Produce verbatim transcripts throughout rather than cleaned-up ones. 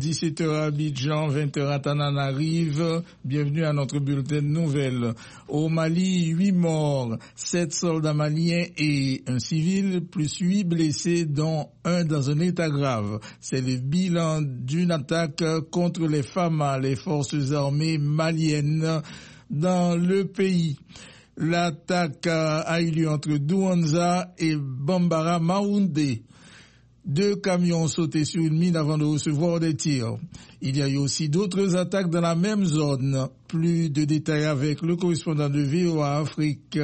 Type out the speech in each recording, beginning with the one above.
dix-sept heures à Abidjan, vingt heures à Tananarive. Bienvenue à notre bulletin de nouvelles. Au Mali, huit morts, sept soldats maliens et un civil, plus huit blessés, dont un dans un état grave. C'est le bilan d'une attaque contre les F A M A, les forces armées maliennes, dans le pays. L'attaque a eu lieu entre Douanza et Bambara Maoundé. Deux camions ont sauté sur une mine avant de recevoir des tirs. Il y a eu aussi d'autres attaques dans la même zone. Plus de détails avec le correspondant de V O A Afrique,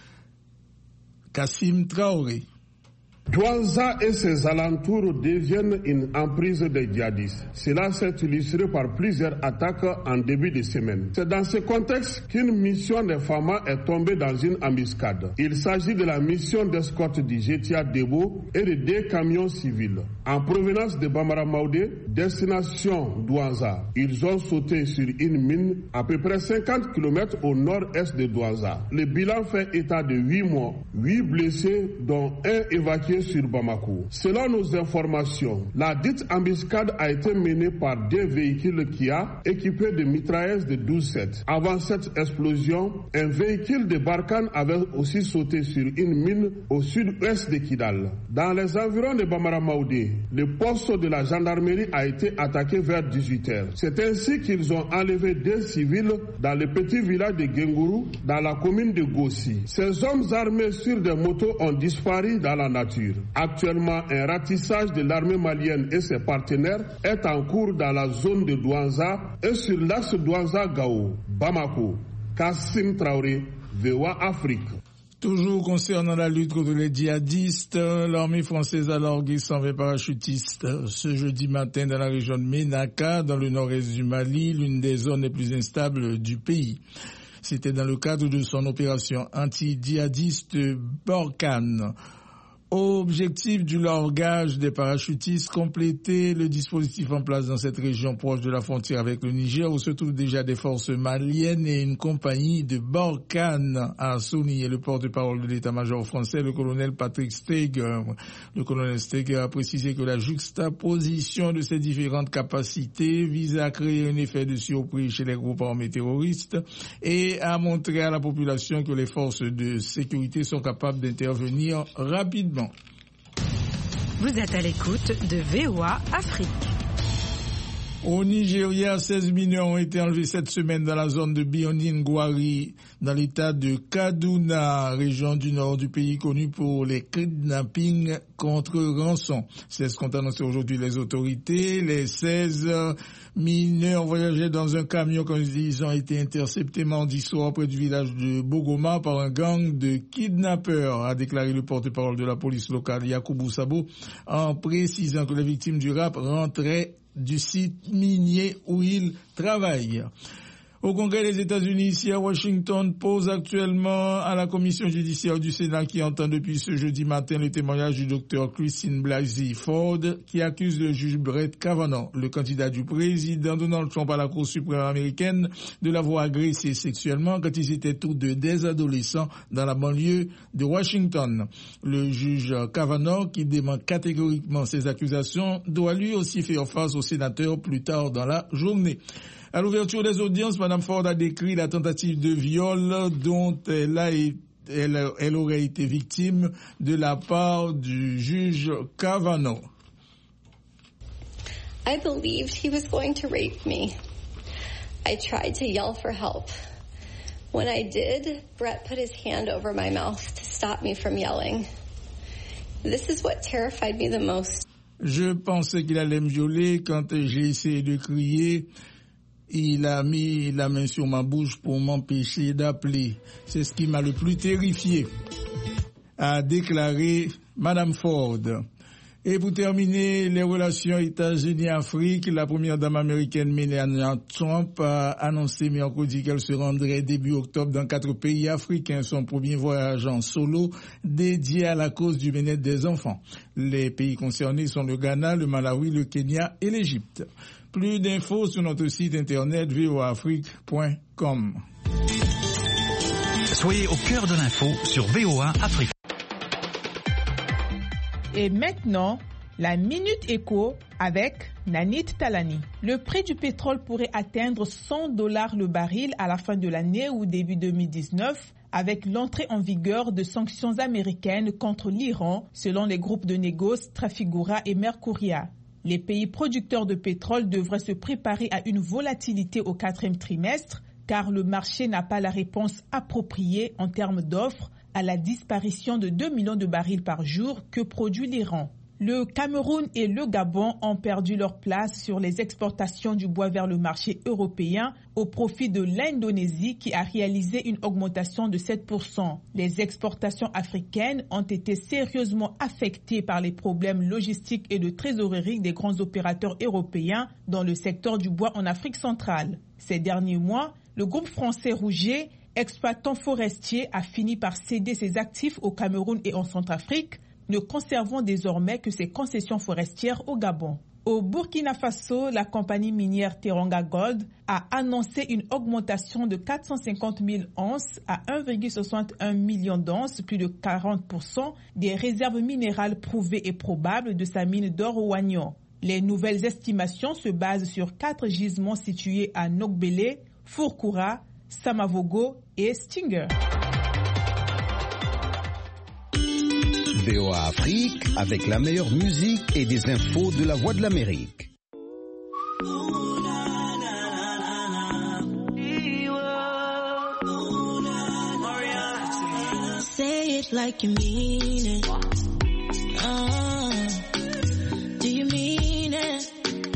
Kassim Traoré. Douanza et ses alentours deviennent une emprise des djihadistes. Cela s'est illustré par plusieurs attaques en début de semaine. C'est dans ce contexte qu'une mission des F A M A est tombée dans une embuscade. Il s'agit de la mission d'escorte du G T A Debo et de deux camions civils. En provenance de Bambara Maoundé, destination Douanza, ils ont sauté sur une mine à peu près cinquante kilomètres au nord-est de Douanza. Le bilan fait état de huit morts, huit blessés, dont un évacué sur Bamako. Selon nos informations, la dite embuscade a été menée par deux véhicules Kia équipés de mitrailleuses de douze sept. Avant cette explosion, un véhicule de Barkhane avait aussi sauté sur une mine au sud-ouest de Kidal. Dans les environs de Bambara Maoundé, le poste de la gendarmerie a été attaqué vers dix-huit heures. C'est ainsi qu'ils ont enlevé deux civils dans le petit village de Gengourou, dans la commune de Gossi. Ces hommes armés sur des motos ont disparu dans la nature. Actuellement, un ratissage de l'armée malienne et ses partenaires est en cours dans la zone de Douanza et sur l'axe Douanza-Gao, Bamako. Kassim Traoré, V O A Afrique. Toujours concernant la lutte contre les djihadistes, l'armée française a largué cent vingt parachutistes ce jeudi matin dans la région de Ménaka, dans le nord-est du Mali, l'une des zones les plus instables du pays. C'était dans le cadre de son opération anti-djihadiste Barkhane. Objectif du largage des parachutistes, compléter le dispositif en place dans cette région proche de la frontière avec le Niger, où se trouvent déjà des forces maliennes et une compagnie de Barkhane, a souligné le porte-parole de l'état-major français, le colonel Patrick Steger. Le colonel Steger a précisé que la juxtaposition de ces différentes capacités vise à créer un effet de surprise chez les groupes armés terroristes et à montrer à la population que les forces de sécurité sont capables d'intervenir rapidement. Vous êtes à l'écoute de V O A Afrique. Au Nigeria, seize mineurs ont été enlevés cette semaine dans la zone de Bionin-Gwari, dans l'état de Kaduna, région du nord du pays connue pour les kidnappings contre rançon. C'est ce qu'ont annoncé aujourd'hui les autorités. Les seize mineurs voyageaient dans un camion quand ils ont été interceptés mardi soir près du village de Bogoma par un gang de kidnappeurs, a déclaré le porte-parole de la police locale Yakubu Sabo, en précisant que les victimes du rap rentraient du site minier où ils travaillent. Au Congrès des États-Unis, ici à Washington, pose actuellement à la commission judiciaire du Sénat qui entend depuis ce jeudi matin le témoignage du docteur Christine Blasey Ford qui accuse le juge Brett Kavanaugh, le candidat du président Donald Trump à la Cour suprême américaine, de l'avoir agressé sexuellement quand ils étaient tous deux des adolescents dans la banlieue de Washington. Le juge Kavanaugh, qui dément catégoriquement ces accusations, doit lui aussi faire face au sénateur plus tard dans la journée. À l'ouverture des audiences, Mme Ford a décrit la tentative de viol dont elle, a été, elle, elle aurait été victime de la part du juge Kavanaugh. I believed he was going to rape me. I tried to yell for help. When I did, Brett put his hand over my mouth to stop me from yelling. This is what terrified me the most. Je pensais qu'il allait me violer quand j'ai essayé de crier. Il a mis la main sur ma bouche pour m'empêcher d'appeler. C'est ce qui m'a le plus terrifié, a déclaré Madame Ford. Et pour terminer, les relations États-Unis-Afrique, la première dame américaine Melania Trump a annoncé mercredi qu'elle se rendrait début octobre dans quatre pays africains, son premier voyage en solo dédié à la cause du bien-être des enfants. Les pays concernés sont le Ghana, le Malawi, le Kenya et l'Égypte. Plus d'infos sur notre site internet v o a afrique point com. Soyez au cœur de l'info sur V O A Afrique. Et maintenant, La Minute Éco avec Nanit Talani. Le prix du pétrole pourrait atteindre cent dollars le baril à la fin de l'année ou début deux mille dix-neuf avec l'entrée en vigueur de sanctions américaines contre l'Iran selon les groupes de négoce Trafigura et Mercuria. Les pays producteurs de pétrole devraient se préparer à une volatilité au quatrième trimestre car le marché n'a pas la réponse appropriée en termes d'offres à la disparition de deux millions de barils par jour que produit l'Iran. Le Cameroun et le Gabon ont perdu leur place sur les exportations du bois vers le marché européen au profit de l'Indonésie qui a réalisé une augmentation de sept pour cent. Les exportations africaines ont été sérieusement affectées par les problèmes logistiques et de trésorerie des grands opérateurs européens dans le secteur du bois en Afrique centrale. Ces derniers mois, le groupe français Rouget, exploitant forestier, a fini par céder ses actifs au Cameroun et en Centrafrique, ne conservant désormais que ses concessions forestières au Gabon. Au Burkina Faso, la compagnie minière Teranga Gold a annoncé une augmentation de quatre cent cinquante mille onces à un virgule soixante et un million d'onces, plus de quarante pour cent des réserves minérales prouvées et probables de sa mine d'or au Wagnon. Les nouvelles estimations se basent sur quatre gisements situés à Nogbele, Fourkoura, Samavogo et Stinger. V O A Afrique avec la meilleure musique et des infos de la Voix de l'Amérique. Say it like you mean it. Uh, do you mean it?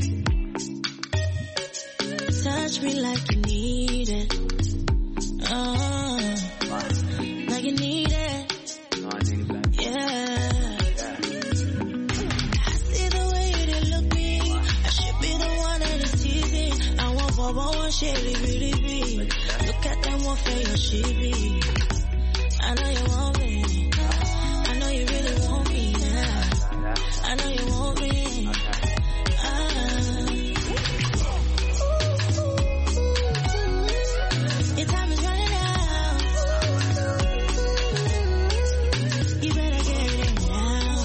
Touch me like you need it. Uh, like you need it. Shady, really be. Look at them, what for she be. I know you want me. I know you really want me now. I know you want me. Ah. Your time is running out. You better get it now.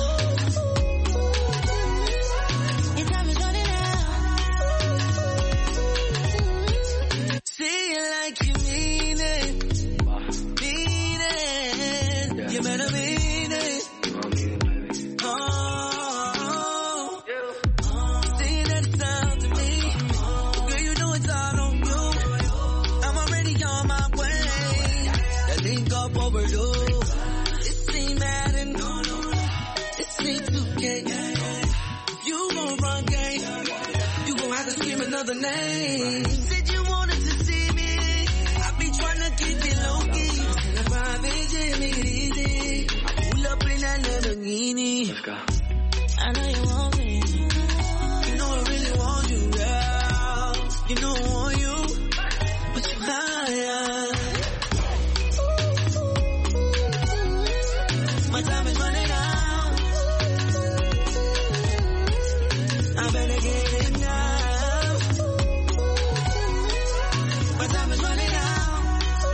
Your time is running out. Say it like you mean it, mean it, yeah. You better mean it, oh, oh. Say that sound to me, girl you know it's all on you, I'm already on my way, that link up overdose, this ain't Madden, this ain't two K, you gon' run game, you gon' have to scream another name. Said you wanted to see me, I be tryna keep it low key. In a private jet, make it easy. I pull up in that Lamborghini. Let's go. I know you want me. You know I really want you, girl. You know I want you, but you higher. My time is running out. I better get it now. My time is running out.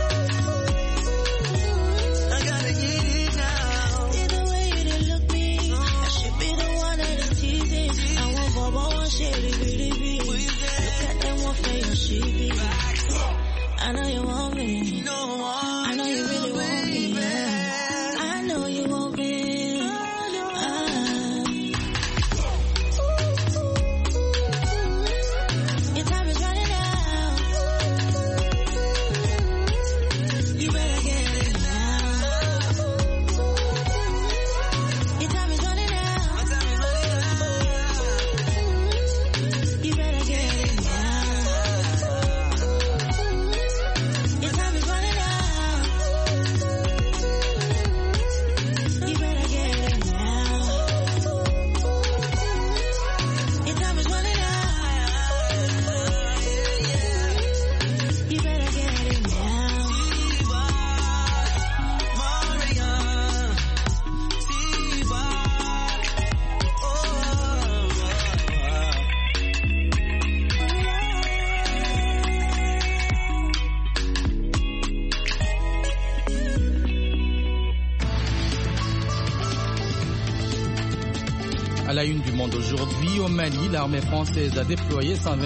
I gotta get it now. See the way you didn't look me. I should be the one that is teasing. I la une du monde aujourd'hui, au Mali, l'armée française a déployé cent vingt